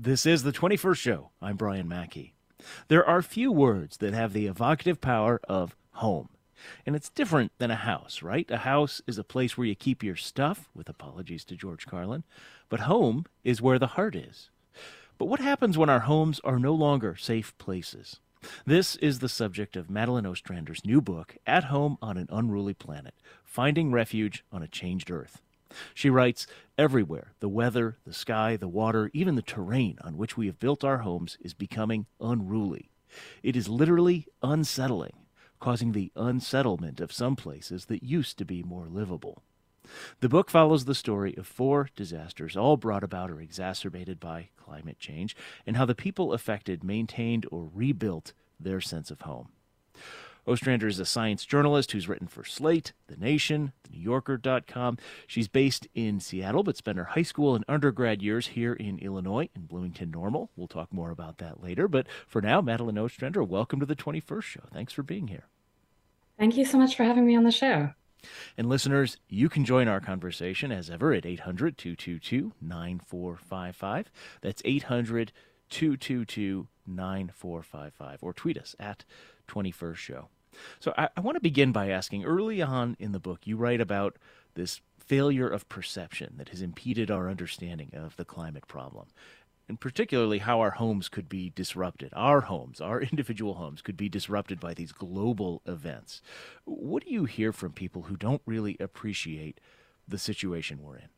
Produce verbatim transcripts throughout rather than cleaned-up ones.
This is the twenty-first show. I'm Brian Mackey. There are few words that have the evocative power of home. And it's different than a house, right? A house is a place where you keep your stuff, with apologies to George Carlin. But home is where the heart is. But what happens when our homes are no longer safe places? This is the subject of Madeleine Ostrander's new book, At Home on an Unruly Planet, Finding Refuge on a Changed Earth. She writes, everywhere, the weather, the sky, the water, even the terrain on which we have built our homes is becoming unruly. It is literally unsettling, causing the unsettlement of some places that used to be more livable. The book follows the story of four disasters, all brought about or exacerbated by climate change, and how the people affected maintained or rebuilt their sense of home. Ostrander is a science journalist who's written for Slate, The Nation, The New Yorker dot com. She's based in Seattle, but spent her high school and undergrad years here in Illinois, in Bloomington Normal. We'll talk more about that later. But for now, Madeleine Ostrander, welcome to the twenty-first show. Thanks for being here. Thank you so much for having me on the show. And listeners, you can join our conversation as ever at eight hundred, two two two, nine four five five. That's eight hundred, two two two, nine four five five. Or tweet us at twenty-first show. So I, I want to begin by asking, early on in the book, you write about this failure of perception that has impeded our understanding of the climate problem, and particularly how our homes could be disrupted. Our homes, our individual homes, could be disrupted by these global events. What do you hear from people who don't really appreciate the situation we're in?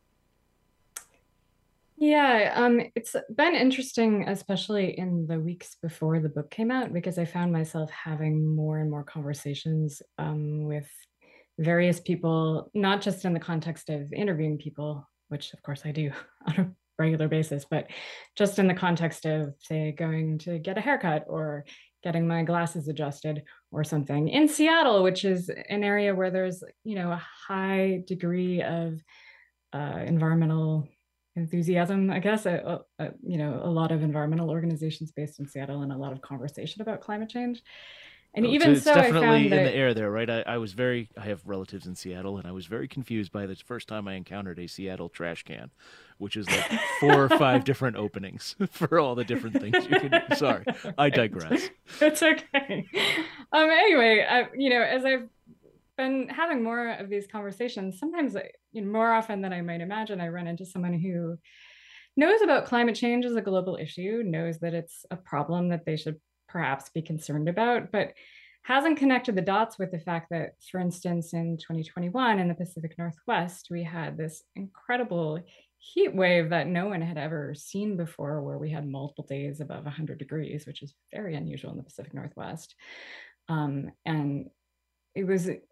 Yeah, um, it's been interesting, especially in the weeks before the book came out, because I found myself having more and more conversations um, with various people, not just in the context of interviewing people, which of course I do on a regular basis, but just in the context of, say, going to get a haircut or getting my glasses adjusted or something in Seattle, which is an area where there's, you know, a high degree of uh, environmental enthusiasm, I guess. A, a, you know, a lot of environmental organizations based in Seattle and a lot of conversation about climate change. And Oh, so even it's so, I definitely found in the that, air there, right? I, I was very, I have relatives in Seattle, and I was very confused by the first time I encountered a Seattle trash can, which is like four or five different openings for all the different things you can do. Sorry, I digress. It's okay. Um, anyway, I, you know, as I've been having more of these conversations, sometimes, you know, more often than I might imagine, I run into someone who knows about climate change as a global issue, knows that it's a problem that they should perhaps be concerned about, but hasn't connected the dots with the fact that, for instance, in twenty twenty-one in the Pacific Northwest, we had this incredible heat wave that no one had ever seen before, where we had multiple days above one hundred degrees, which is very unusual in the Pacific Northwest. Um, and it was a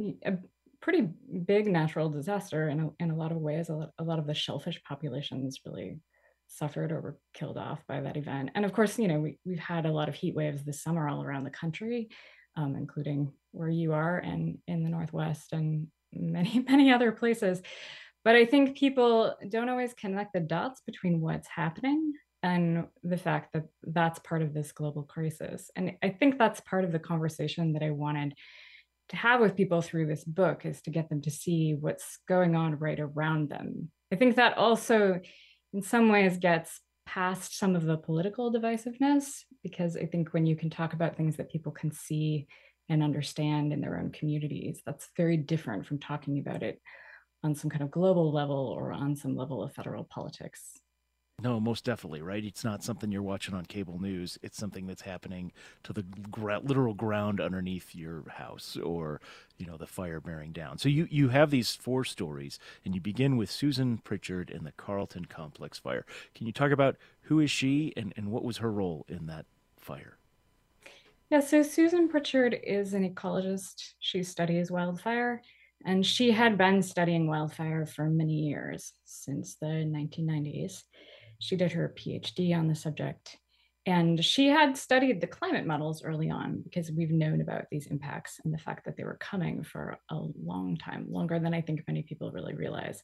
pretty big natural disaster in a, in a lot of ways. A lot, a lot of the shellfish populations really suffered or were killed off by that event. And of course, you know, we, we've had a lot of heat waves this summer all around the country, um, including where you are and in the Northwest and many, many other places. But I think people don't always connect the dots between what's happening and the fact that that's part of this global crisis. And I think that's part of the conversation that I wanted to have with people through this book, is to get them to see what's going on right around them. I think that also in some ways gets past some of the political divisiveness, because I think when you can talk about things that people can see and understand in their own communities, that's very different from talking about it on some kind of global level or on some level of federal politics. No, most definitely, right? It's not something you're watching on cable news. It's something that's happening to the gra- literal ground underneath your house, or, you know, the fire bearing down. So you, you have these four stories, and you begin with Susan Pritchard and the Carlton Complex fire. Can you talk about who is she and, and what was her role in that fire? Yeah, so Susan Pritchard is an ecologist. She studies wildfire, and she had been studying wildfire for many years, since the nineteen nineties. She did her PhD on the subject. And she had studied the climate models early on, because we've known about these impacts and the fact that they were coming for a long time, longer than I think many people really realize.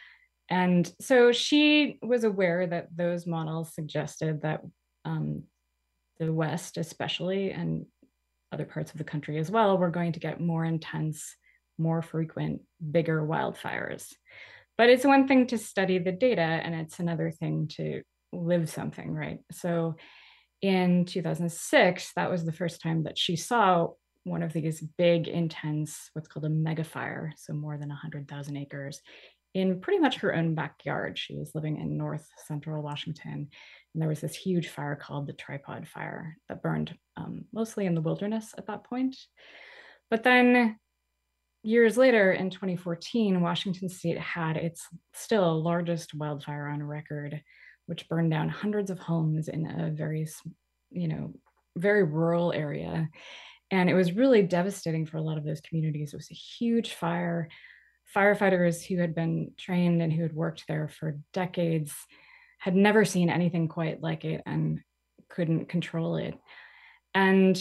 And so she was aware that those models suggested that um, the West, especially, and other parts of the country as well, were going to get more intense, more frequent, bigger wildfires. But it's one thing to study the data, and it's another thing to live something, right? So in two thousand six, that was the first time that she saw one of these big, intense, what's called a mega fire, so more than one hundred thousand acres, in pretty much her own backyard. She was living in north central Washington, and there was this huge fire called the Tripod Fire that burned um, mostly in the wilderness at that point. But then years later, in twenty fourteen, Washington State had its still largest wildfire on record, which burned down hundreds of homes in a very, you know, very rural area. And it was really devastating for a lot of those communities. It was a huge fire. Firefighters who had been trained and who had worked there for decades had never seen anything quite like it and couldn't control it. And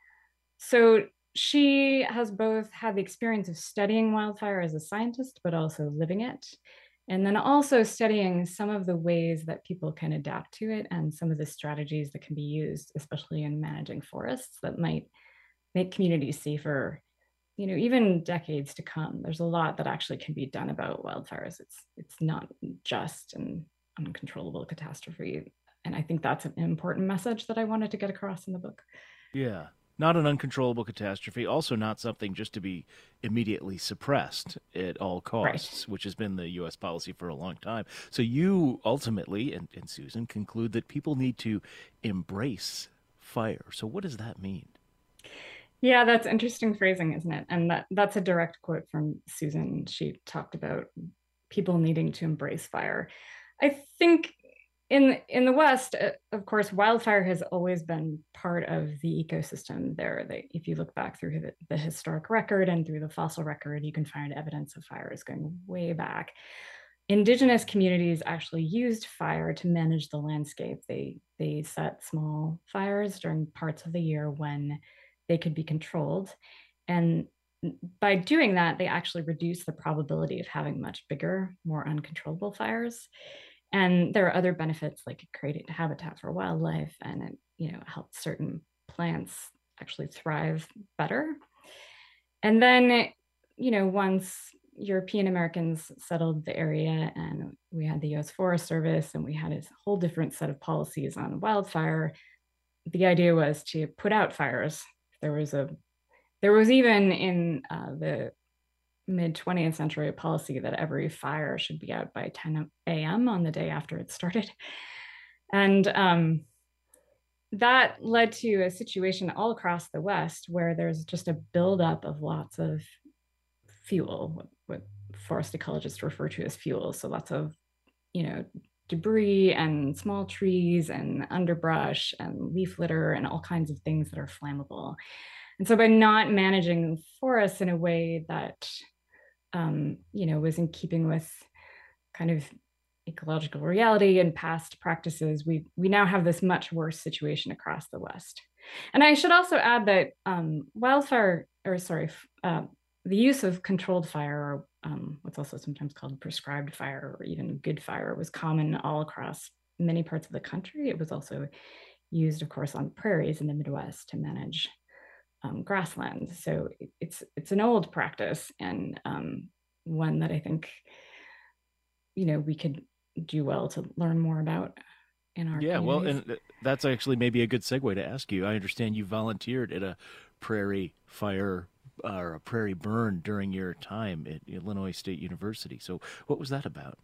so she has both had the experience of studying wildfire as a scientist, but also living it. And then also studying some of the ways that people can adapt to it and some of the strategies that can be used, especially in managing forests, that might make communities safer, you know, even decades to come. There's a lot that actually can be done about wildfires. It's it's not just an uncontrollable catastrophe. And I think that's an important message that I wanted to get across in the book. Yeah. Not an uncontrollable catastrophe, also not something just to be immediately suppressed at all costs, Right. which has been the U S policy for a long time. So you ultimately, and, and Susan, conclude that people need to embrace fire. So what does that mean? Yeah, that's interesting phrasing, isn't it? And that that's a direct quote from Susan. She talked about people needing to embrace fire. I think in in the West, uh, of course, wildfire has always been part of the ecosystem there. That if you look back through the, the historic record and through the fossil record, you can find evidence of fires going way back. Indigenous communities actually used fire to manage the landscape. They they set small fires during parts of the year when they could be controlled. And by doing that, they actually reduce the probability of having much bigger, more uncontrollable fires. And there are other benefits, like it created habitat for wildlife, and it, you know, helped certain plants actually thrive better. And then, you know, once European Americans settled the area and we had the U S Forest Service and we had a whole different set of policies on wildfire, the idea was to put out fires. There was a there was even in uh, the mid twentieth century a policy that every fire should be out by ten a m on the day after it started. And um, that led to a situation all across the West where there's just a buildup of lots of fuel, what, what forest ecologists refer to as fuel. So lots of, you know, debris and small trees and underbrush and leaf litter and all kinds of things that are flammable. And so by not managing forests in a way that, um, you know, was in keeping with kind of ecological reality and past practices, we we now have this much worse situation across the West. And I should also add that um, wildfire, or sorry, uh, the use of controlled fire, or um, what's also sometimes called prescribed fire or even good fire, was common all across many parts of the country. It was also used, of course, on prairies in the Midwest to manage um, grasslands. So it's it's an old practice, and um, one that I think, you know, we could do well to learn more about in our Yeah, well, communities. and that's actually maybe a good segue to ask you. I understand you volunteered at a prairie fire uh, or a prairie burn during your time at Illinois State University. So, what was that about?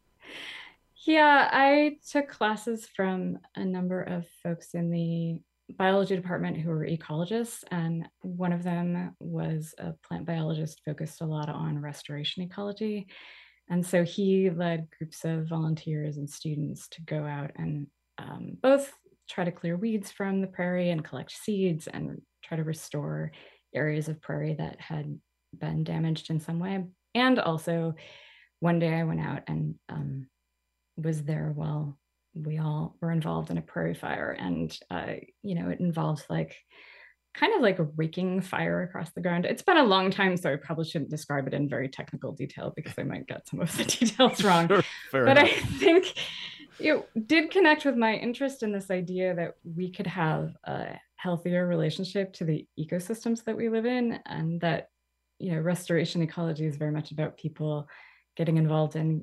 Yeah, I took classes from a number of folks in the biology department who were ecologists, and one of them was a plant biologist focused a lot on restoration ecology. And so he led groups of volunteers and students to go out and um, both try to clear weeds from the prairie and collect seeds and try to restore areas of prairie that had been damaged in some way. And also, one day I went out and um, was there while we all were involved in a prairie fire. And, uh, you know, it involves like kind of like raking fire across the ground. It's been a long time, so I probably shouldn't describe it in very technical detail because I might get some of the details wrong. Sure, fair But I enough. think it did connect with my interest in this idea that we could have a healthier relationship to the ecosystems that we live in, and that, you know, restoration ecology is very much about people getting involved in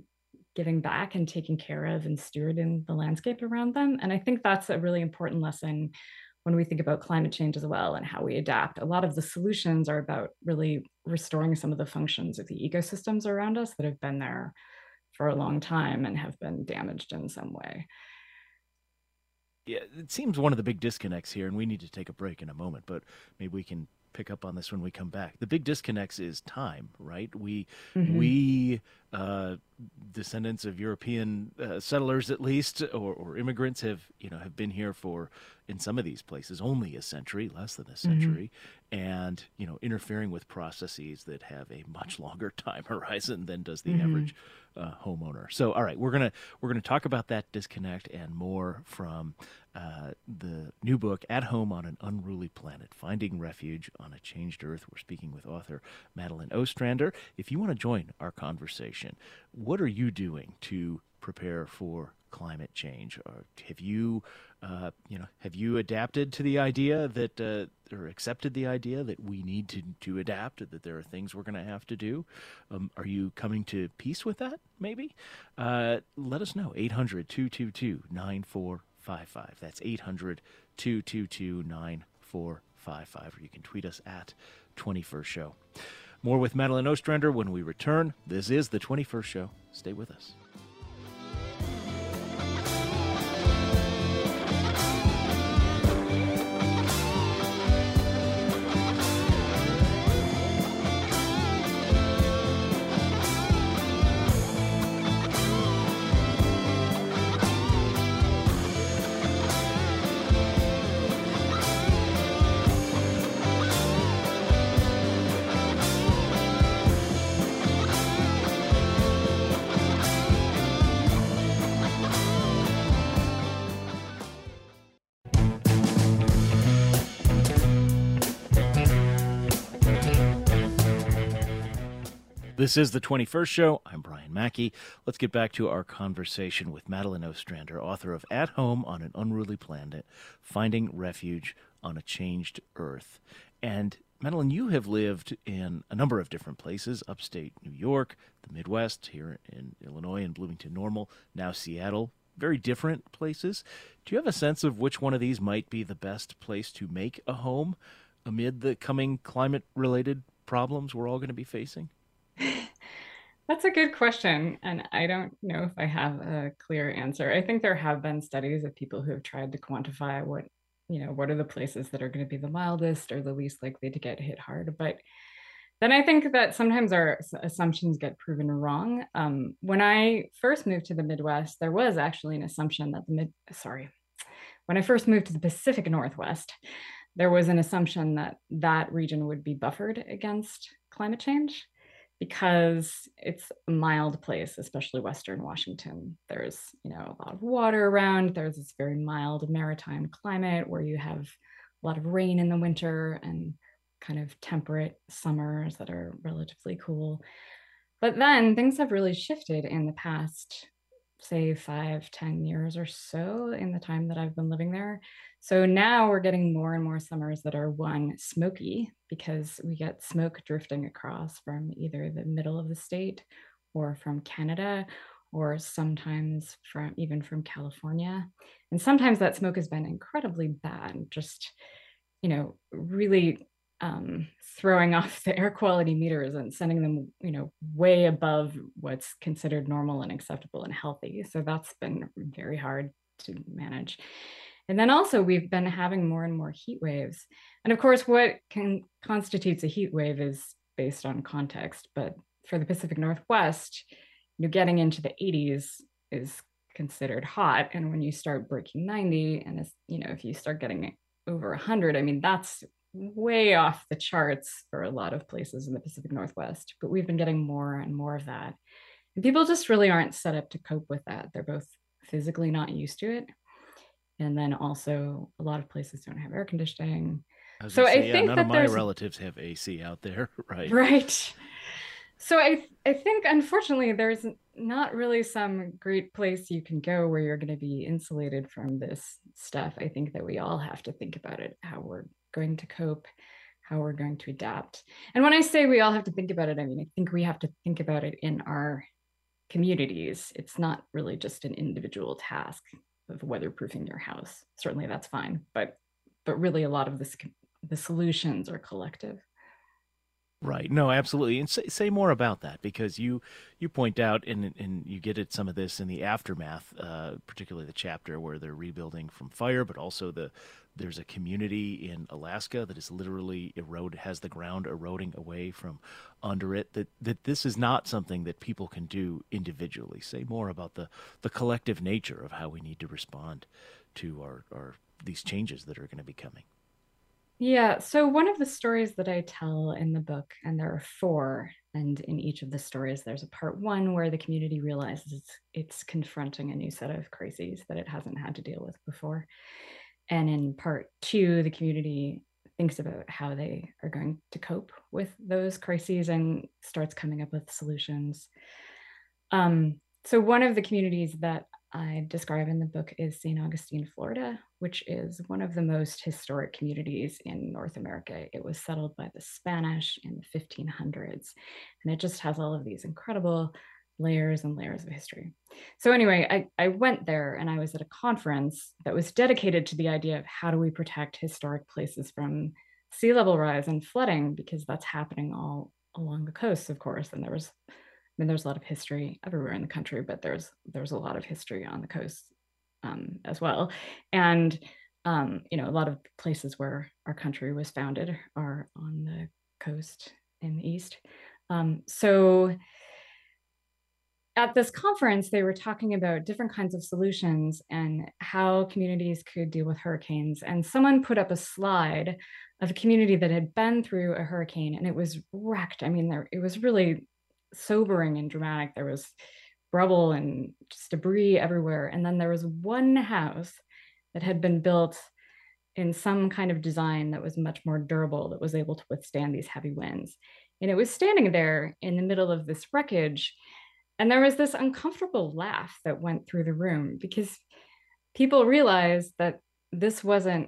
giving back and taking care of and stewarding the landscape around them. And I think that's a really important lesson when we think about climate change as well and how we adapt. A lot of the solutions are about really restoring some of the functions of the ecosystems around us that have been there for a long time and have been damaged in some way. Yeah, it seems one of the big disconnects here, and we need to take a break in a moment, but maybe we can pick up on this when we come back. The big disconnects is time, right? We Mm-hmm. we uh, descendants of European uh, settlers, at least, or, or immigrants, have you know have been here for in some of these places only a century, less than a Mm-hmm. century, and you know interfering with processes that have a much longer time horizon than does the Mm-hmm. average uh, homeowner. So, all right, we're gonna we're gonna talk about that disconnect and more from uh, the new book, At Home on an Unruly Planet, Finding Refuge on a Changed Earth. We're speaking with author Madeline Ostrander. If you want to join our conversation, what are you doing to prepare for climate change? Or have you, uh, you know, have you adapted to the idea that, uh, or accepted the idea that we need to, to adapt, that there are things we're going to have to do? Um, are you coming to peace with that, maybe? Uh, let us know. eight hundred, two two two, nine four five five. That's eight hundred, two two two, nine four five five. Or you can tweet us at twenty-first Show. More with Madeline Ostrander when we return. This is the twenty-first Show. Stay with us. This is the twenty-first Show. I'm Brian Mackey. Let's get back to our conversation with Madeline Ostrander, author of At Home on an Unruly Planet, Finding Refuge on a Changed Earth. And Madeline, you have lived in a number of different places, upstate New York, the Midwest, here in Illinois, in Bloomington Normal, now Seattle. Very different places. Do you have a sense of which one of these might be the best place to make a home amid the coming climate-related problems we're all going to be facing? That's a good question. And I don't know if I have a clear answer. I think there have been studies of people who have tried to quantify what, you know, what are the places that are going to be the mildest or the least likely to get hit hard. But then I think that sometimes our assumptions get proven wrong. Um, when I first moved to the Midwest, there was actually an assumption that the mid, sorry, when I first moved to the Pacific Northwest, there was an assumption that that region would be buffered against climate change because it's a mild place, especially Western Washington. There's, you know, a lot of water around. There's this very mild maritime climate where you have a lot of rain in the winter and kind of temperate summers that are relatively cool. But then things have really shifted in the past, say, five, ten years or so in the time that I've been living there. So now we're getting more and more summers that are one, smoky, because we get smoke drifting across from either the middle of the state or from Canada, or sometimes from even from California. And sometimes that smoke has been incredibly bad, just, you know, really um, throwing off the air quality meters and sending them, you know, way above what's considered normal and acceptable and healthy. So that's been very hard to manage. And then also we've been having more and more heat waves. And of course, what can constitutes a heat wave is based on context. But for the Pacific Northwest, you're getting into the eighties is considered hot. And when you start breaking ninety, and it's, you know, if you start getting over one hundred, I mean, that's way off the charts for a lot of places in the Pacific Northwest. But we've been getting more and more of that. And people just really aren't set up to cope with that. They're both physically not used to it. And then also, a lot of places don't have air conditioning. I was So going to I say, yeah, think none of that my there's, relatives have A C out there, right? right. So I I think unfortunately there's not really some great place you can go where you're going to be insulated from this stuff. I think that we all have to think about it, how we're going to cope, how we're going to adapt. And when I say we all have to think about it, I mean I think we have to think about it in our communities. It's not really just an individual task of weatherproofing your house. Certainly that's fine, but but really a lot of this the solutions are collective. Right. No, absolutely. And say, say more about that because you you point out and and you get at some of this in the aftermath, uh, particularly the chapter where they're rebuilding from fire, but also the there's a community in Alaska that is literally erode has the ground eroding away from under it. That that this is not something that people can do individually. Say more about the the collective nature of how we need to respond to our our these changes that are going to be coming. Yeah, so one of the stories that I tell in the book, and there are four, and in each of the stories, there's a part one where the community realizes it's, it's confronting a new set of crises that it hasn't had to deal with before. And in part two, the community thinks about how they are going to cope with those crises and starts coming up with solutions. Um, so one of the communities that I describe in the book is Saint Augustine, Florida, which is one of the most historic communities in North America. It was settled by the Spanish in the fifteen hundreds, and it just has all of these incredible layers and layers of history. So anyway, I, I went there and I was at a conference that was dedicated to the idea of how do we protect historic places from sea level rise and flooding, because that's happening all along the coast, of course. And there was I mean, there's a lot of history everywhere in the country, but there's there's a lot of history on the coast um, as well. And um, you know, a lot of places where our country was founded are on the coast in the east. Um, so at this conference, they were talking about different kinds of solutions and how communities could deal with hurricanes. And someone put up a slide of a community that had been through a hurricane and it was wrecked. I mean, there it was really sobering and dramatic. There was rubble and just debris everywhere. And then there was one house that had been built in some kind of design that was much more durable, that was able to withstand these heavy winds. And it was standing there in the middle of this wreckage. And there was this uncomfortable laugh that went through the room because people realized that this wasn't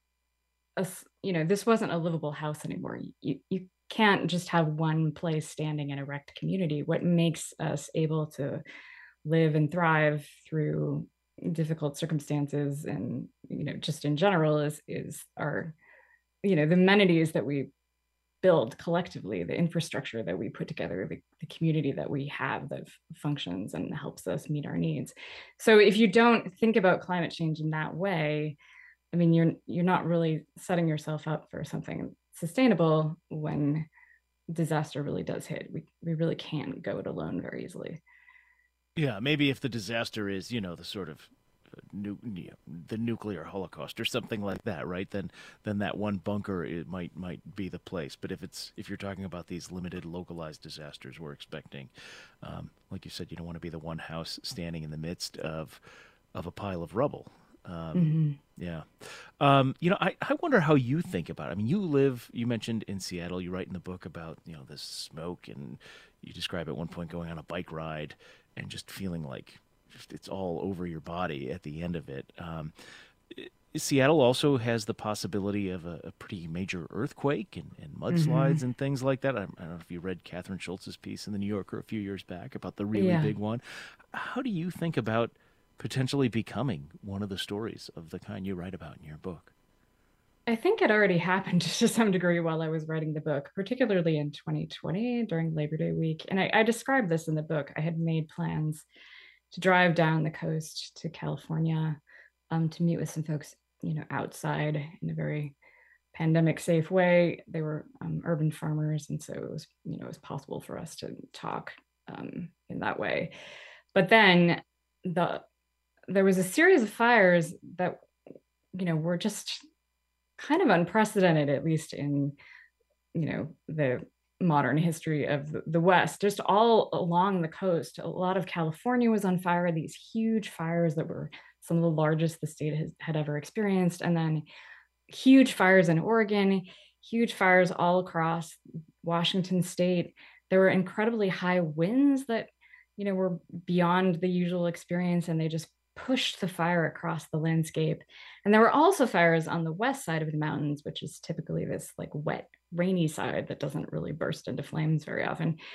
a, you know, this wasn't a livable house anymore. You, you can't just have one place standing in a wrecked community. What makes us able to live and thrive through difficult circumstances and, you know, just in general is is our, you know, the amenities that we build collectively, the infrastructure that we put together, the, the community that we have that functions and helps us meet our needs. So if you don't think about climate change in that way, I mean, you're you're not really setting yourself up for something sustainable when disaster really does hit. We we really can't go it alone very easily. Yeah, maybe if the disaster is, you know, the sort of uh, nu- you know, the nuclear holocaust or something like that, right? Then then that one bunker it might might be the place. But if it's if you're talking about these limited localized disasters we're expecting, um, like you said, you don't want to be the one house standing in the midst of of a pile of rubble. Um, Mm-hmm. yeah. Um, you know, I, I wonder how you think about it. I mean, you live, you mentioned in Seattle, you write in the book about, you know, this smoke and you describe at one point going on a bike ride and just feeling like just it's all over your body at the end of it. Um, Seattle also has the possibility of a, a pretty major earthquake and, and mudslides Mm-hmm. and things like that. I, I don't know if you read Catherine Schultz's piece in the New Yorker a few years back about the really Yeah. big one. How do you think about potentially becoming one of the stories of the kind you write about in your book? I think it already happened to some degree while I was writing the book, particularly in twenty twenty during Labor Day week. And I, I described this in the book. I had made plans to drive down the coast to California um, to meet with some folks, you know, outside in a very pandemic safe way. They were um, urban farmers, and so it was, you know, it was possible for us to talk um, in that way. But then the there was a series of fires that, you know, were just kind of unprecedented, at least in, you know, the modern history of the, West, just all along the coast. A lot of California was on fire, these huge fires that were some of the largest the state has, had ever experienced. And then huge fires in Oregon, huge fires all across Washington state. There were incredibly high winds that, you know, were beyond the usual experience, and they just pushed the fire across the landscape. And there were also fires on the west side of the mountains, which is typically this like wet, rainy side that doesn't really burst into flames very often.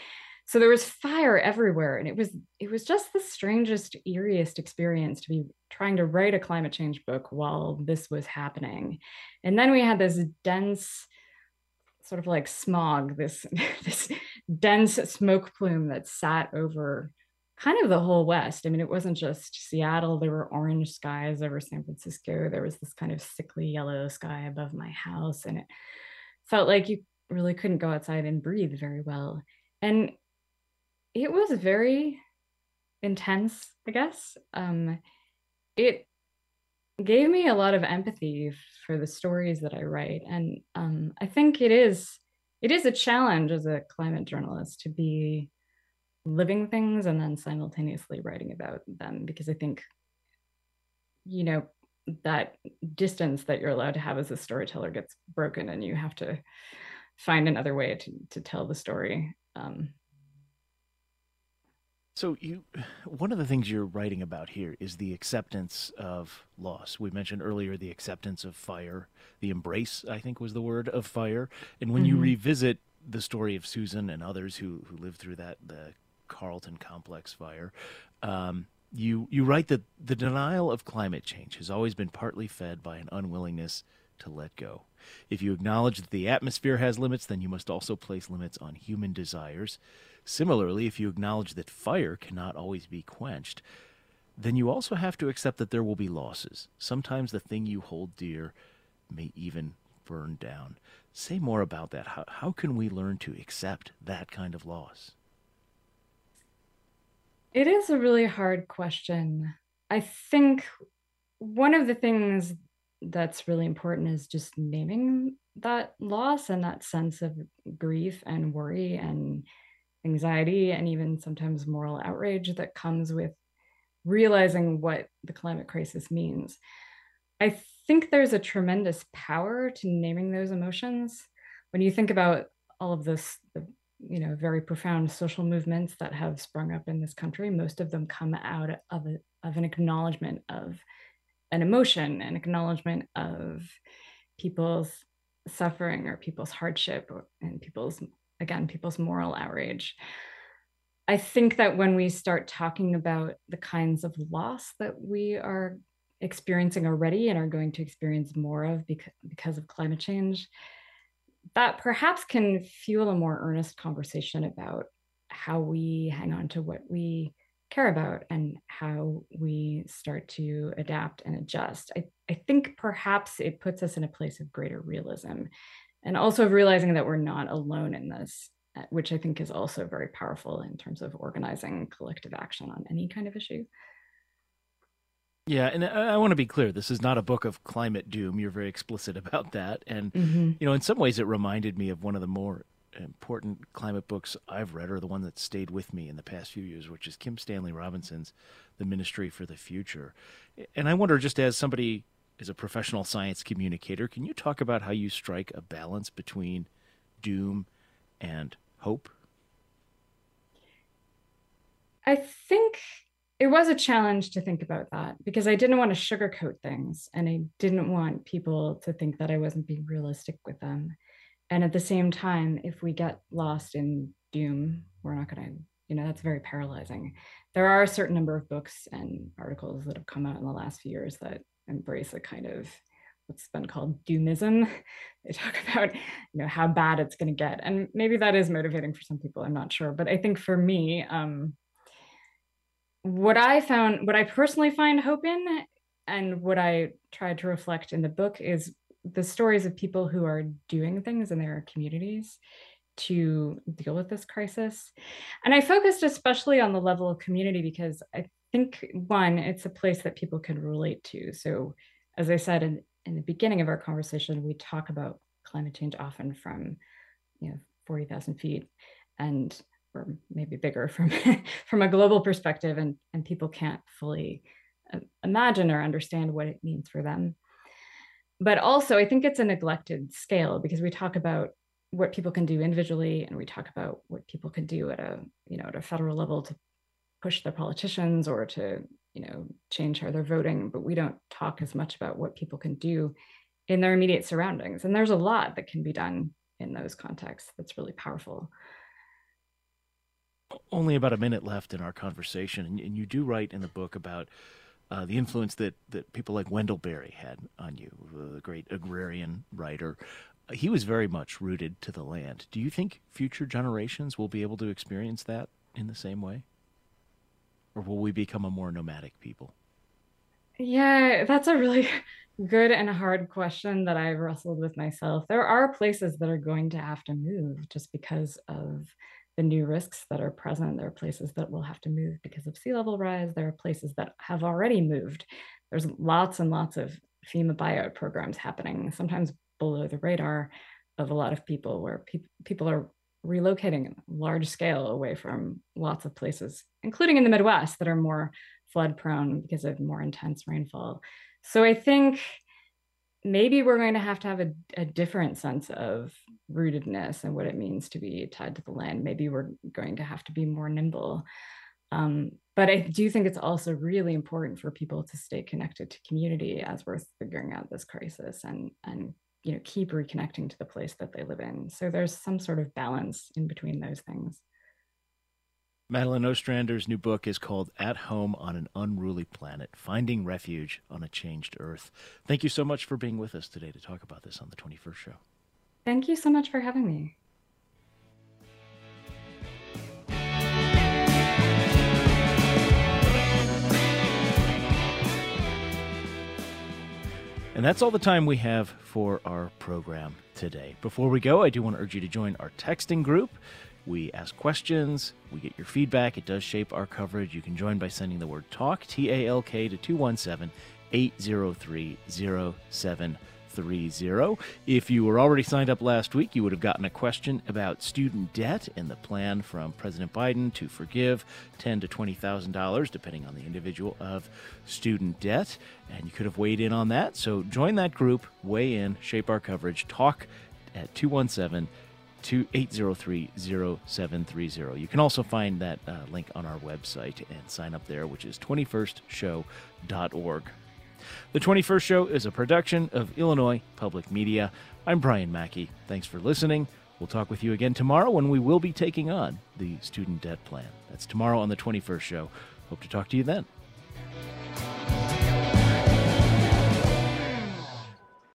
So there was fire everywhere, and it was it was just the strangest, eeriest experience to be trying to write a climate change book while this was happening. And then we had this dense, sort of like smog, this this dense smoke plume that sat over kind of the whole West. I mean, it wasn't just Seattle. There were orange skies over San Francisco. There was this kind of sickly yellow sky above my house, and it felt like you really couldn't go outside and breathe very well. And it was very intense, I guess. Um, it gave me a lot of empathy for the stories that I write, and um, I think it is it is a challenge as a climate journalist to be living things and then simultaneously writing about them, because I think, you know, that distance that you're allowed to have as a storyteller gets broken, and you have to find another way to to tell the story. Um, So you, one of the things you're writing about here is the acceptance of loss. We mentioned earlier the acceptance of fire, the embrace, I think was the word, of fire. And when you mhm. revisit the story of Susan and others who who lived through that, the Carlton complex fire, um, you you write that the denial of climate change has always been partly fed by an unwillingness to let go. If you acknowledge that the atmosphere has limits, then you must also place limits on human desires. Similarly, if you acknowledge that fire cannot always be quenched, then you also have to accept that there will be losses. Sometimes the thing you hold dear may even burn down. Say more about that. How, how can we learn to accept that kind of loss? It is a really hard question. I think one of the things that's really important is just naming that loss and that sense of grief and worry and anxiety and even sometimes moral outrage that comes with realizing what the climate crisis means. I think there's a tremendous power to naming those emotions. When you think about all of this, the, you know, very profound social movements that have sprung up in this country, most of them come out of, a, of an acknowledgement of an emotion, an acknowledgement of people's suffering or people's hardship or, and people's, again, people's moral outrage. I think that when we start talking about the kinds of loss that we are experiencing already and are going to experience more of because, because of climate change, that perhaps can fuel a more earnest conversation about how we hang on to what we care about and how we start to adapt and adjust. I, I think perhaps it puts us in a place of greater realism and also realizing that we're not alone in this, which I think is also very powerful in terms of organizing collective action on any kind of issue. Yeah, and I, I want to be clear. This is not a book of climate doom. You're very explicit about that. And, Mm-hmm. you know, in some ways it reminded me of one of the more important climate books I've read, or the one that stayed with me in the past few years, which is Kim Stanley Robinson's The Ministry for the Future. And I wonder, just as somebody is a professional science communicator, can you talk about how you strike a balance between doom and hope? I think it was a challenge to think about that because I didn't want to sugarcoat things and I didn't want people to think that I wasn't being realistic with them. And at the same time, if we get lost in doom, we're not going to, you know, that's very paralyzing. There are a certain number of books and articles that have come out in the last few years that embrace a kind of what's been called doomism. They talk about, you know, how bad it's going to get. And maybe that is motivating for some people, I'm not sure. But I think for me, um, what I found, what I personally find hope in, and what I tried to reflect in the book is the stories of people who are doing things in their communities to deal with this crisis. And I focused especially on the level of community because I think, one, it's a place that people can relate to. So, as I said in, in the beginning of our conversation, we talk about climate change often from, you know, forty thousand feet and or maybe bigger from from a global perspective, and and people can't fully uh, imagine or understand what it means for them. But also, I think it's a neglected scale because we talk about what people can do individually, and we talk about what people can do at a, you know, at a federal level to push their politicians or to, you know, change how they're voting. But we don't talk as much about what people can do in their immediate surroundings. And there's a lot that can be done in those contexts that's really powerful. Only about a minute left in our conversation, and, and you do write in the book about uh, the influence that, that people like Wendell Berry had on you, the great agrarian writer. Uh, He was very much rooted to the land. Do you think future generations will be able to experience that in the same way? Or will we become a more nomadic people? Yeah, that's a really good and hard question that I've wrestled with myself. There are places that are going to have to move just because of the new risks that are present. There are places that will have to move because of sea level rise. There are places that have already moved. There's lots and lots of FEMA buyout programs happening, sometimes below the radar of a lot of people, where pe- people are relocating large scale away from lots of places, including in the Midwest, that are more flood prone because of more intense rainfall. So I think maybe we're going to have to have a, a different sense of rootedness and what it means to be tied to the land. Maybe we're going to have to be more nimble. Um, but I do think it's also really important for people to stay connected to community as we're figuring out this crisis, and and you know keep reconnecting to the place that they live in. So there's some sort of balance in between those things. Madeline Ostrander's new book is called At Home on an Unruly Planet, Finding Refuge on a Changed Earth. Thank you so much for being with us today to talk about this on the twenty-first Show. Thank you so much for having me. And that's all the time we have for our program today. Before we go, I do want to urge you to join our texting group. We ask questions, we get your feedback. It does shape our coverage. You can join by sending the word TALK, T A L K, to two one seven, eight zero three, zero seven three zero. If you were already signed up last week, you would have gotten a question about student debt and the plan from President Biden to forgive ten thousand to twenty thousand dollars, depending on the individual, of student debt. And you could have weighed in on that. So join that group, weigh in, shape our coverage. Talk at two one seven, eight zero three, zero seven three zero. You can also find that uh, link on our website and sign up there, which is twenty-first show dot org. The twenty-first Show is a production of Illinois Public Media. I'm Brian Mackey. Thanks for listening. We'll talk with you again tomorrow when we will be taking on the student debt plan. That's tomorrow on the twenty-first Show. Hope to talk to you then.